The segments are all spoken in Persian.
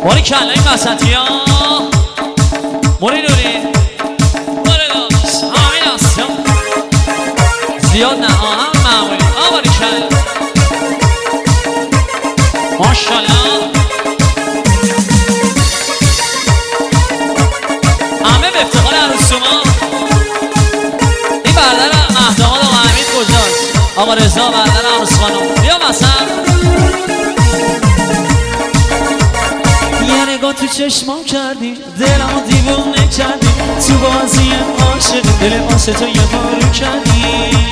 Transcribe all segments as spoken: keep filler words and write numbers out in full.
باری کلای وسطی ها موری نوری باره داشت همین هست زیاد نه آهم معمولی آه باری کل ماشالله همه به افتخار عروسوما. این برادر مهداماد آقا حمید کجاست؟ آقا رضا برادر عروس خانم بیا مثلا یه نگاه تو چشمام کردی دلمو دیوونه کردی تو بازی عاشق دل واسه تو یه بارو کردی.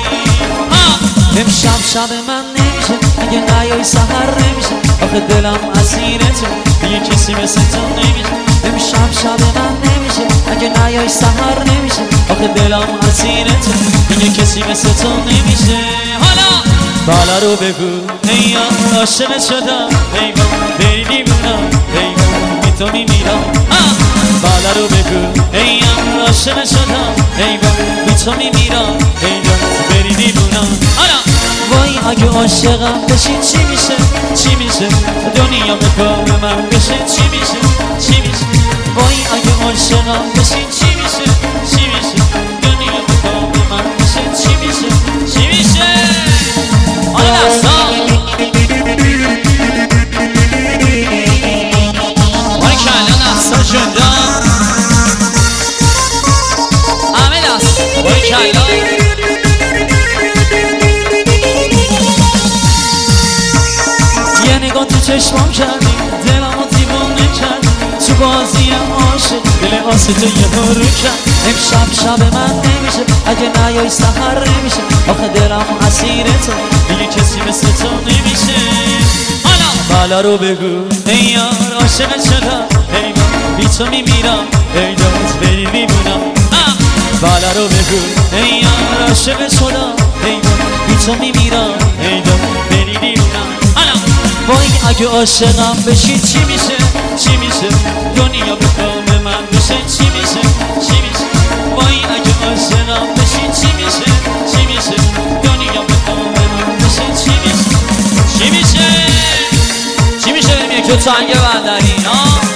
امشب شب من نمیشه اگه نیای سحر نمیشه آخه دلم اسیر تو یه کسی مثل تو نمیشه. امشب شب من نمیشه اگه نیای سحر نمیشه آخه دلم اسیر تو یه کسی مثل تو نمیشه. حالا بالا رو بگو ای یار عاشق شدم ای با بری دیوونم ای با بی تو میمیرم. بالا رو بگو ای یار عاشق شدم ای با بی تو میمیرم ای با بری دیوونم. حالا وای اگه عاشقم بشی چی میشه چی میشه دنیا به کام من بشه چی میشه چی میشه. وای اگه عاشقم بشی چی میشه چی میشه دنیا به کام من بشه چی میشه چی میشه. حالا دستا وای کلا دستا جدا همه دست وای کلا نگاه تو چشمام کردی دلمو دیوونه کردی تو بازی عاشق دل واسه تو یه بارو کرد. امشب شب من نمیشه اگه نیای سحر نمیشه آخه دلم اسیر تو دیگه کسی مثل تو نمیشه. حالا بالا رو بگو ای یار عاشق شدم ای بی تو میمیرم ای داد بری میبونم. بالا رو بگو ای یار عاشق شدم ای بی تو میمیرم ای داد بری میبونم. وای اگه عاشقم بشی چی میشه چی میشه دنیا به کام من بشه چی میشه چی میشه. وای اگه عاشقم بشی چی میشه چی میشه دنیا به کام من بشه چی میشه چی میشه چی میشه. بریم یکی تنگ بندری ها